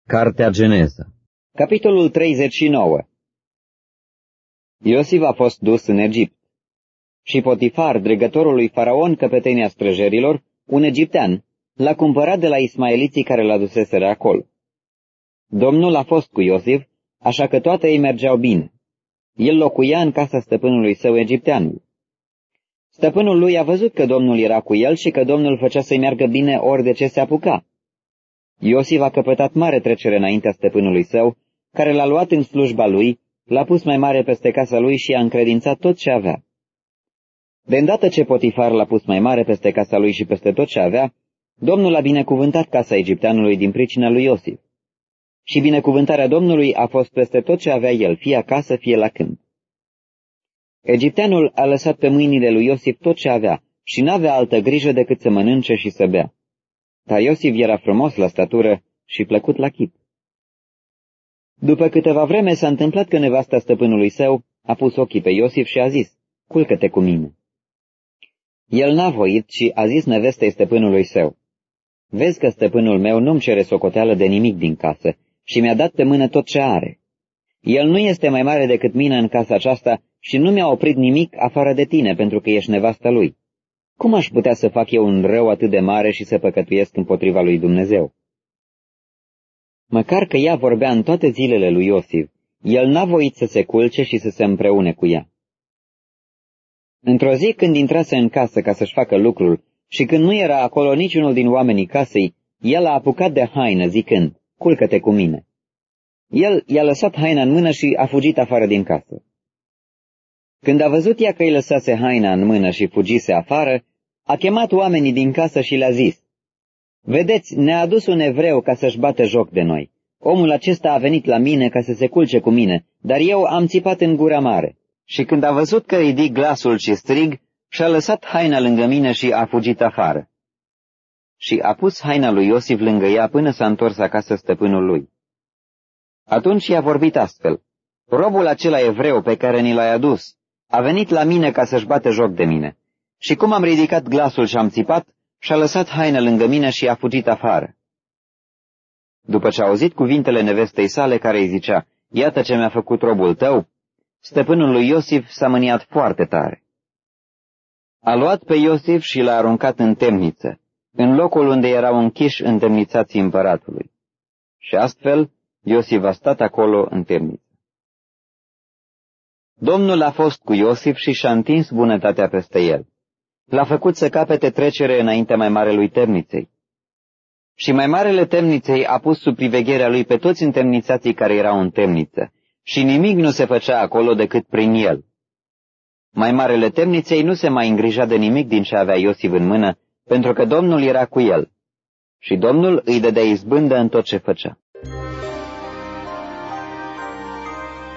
Cartea Geneza. Capitolul 39. Iosif a fost dus în Egipt. Și Potifar, dregătorul lui Faraon, căpetenia străjerilor, un egiptean, l-a cumpărat de la ismaeliții care l-a duseseră acolo. Domnul a fost cu Iosif, așa că toate ei mergeau bine. El locuia în casa stăpânului său egipteanul. Stăpânul lui a văzut că Domnul era cu el și că Domnul făcea să-i meargă bine ori de ce se apuca. Iosif a căpătat mare trecere înaintea stăpânului său, care l-a luat în slujba lui, l-a pus mai mare peste casa lui și i-a încredințat tot ce avea. De îndată ce Potifar l-a pus mai mare peste casa lui și peste tot ce avea, Domnul a binecuvântat casa egipteanului din pricina lui Iosif. Și binecuvântarea Domnului a fost peste tot ce avea el, fie acasă, fie la câmp. Egipteanul a lăsat pe mâinile lui Iosif tot ce avea și n-avea altă grijă decât să mănânce și să bea. Dar Iosif era frumos la statură și plăcut la chip. După câteva vreme s-a întâmplat că nevasta stăpânului său a pus ochii pe Iosif și a zis, "Culcă-te cu mine." El n-a voit și a zis nevestei stăpânului său, "Vezi că stăpânul meu nu-mi cere socoteală de nimic din casă și mi-a dat pe mână tot ce are. El nu este mai mare decât mine în casa aceasta și nu mi-a oprit nimic afară de tine pentru că ești nevasta lui. Cum aș putea să fac eu un rău atât de mare și să păcătuiesc împotriva lui Dumnezeu?" Măcar că ea vorbea în toate zilele lui Iosif, el n-a voit să se culce și să se împreune cu ea. Într-o zi, când intrase în casă ca să-și facă lucrul și când nu era acolo niciunul din oamenii casei, el a apucat de haină zicând, "Culcă-te cu mine." El i-a lăsat haina în mână și a fugit afară din casă. Când a văzut ea că îi lăsase haina în mână și fugise afară, a chemat oamenii din casă și le-a zis, "Vedeți, ne-a adus un evreu ca să-și bată joc de noi. Omul acesta a venit la mine ca să se culce cu mine, dar eu am țipat în gura mare. Și când a văzut că ridic glasul și strig, și-a lăsat haina lângă mine și a fugit afară." Și a pus haina lui Iosif lângă ea până s-a întors acasă stăpânul lui. Atunci i-a vorbit astfel, "Robul acela evreu pe care ni l-ai adus a venit la mine ca să-și bată joc de mine. Și cum am ridicat glasul și am țipat, și-a lăsat haina lângă mine și a fugit afară." După ce a auzit cuvintele nevestei sale care îi zicea, "Iată ce mi-a făcut robul tău," stăpânul lui Iosif s-a mâniat foarte tare. A luat pe Iosif și l-a aruncat în temniță, în locul unde erau închiși întemnițații împăratului. Și astfel Iosif a stat acolo în temniță. Domnul a fost cu Iosif și și-a întins bunătatea peste el. L-a făcut să capete trecere înaintea mai marelui temniței. Și mai marele temniței a pus sub privegherea lui pe toți întemnițații care erau în temniță, și nimic nu se făcea acolo decât prin el. Mai marele temniței nu se mai îngrija de nimic din ce avea Iosif în mână, pentru că Domnul era cu el. Și Domnul îi dădea izbândă în tot ce făcea.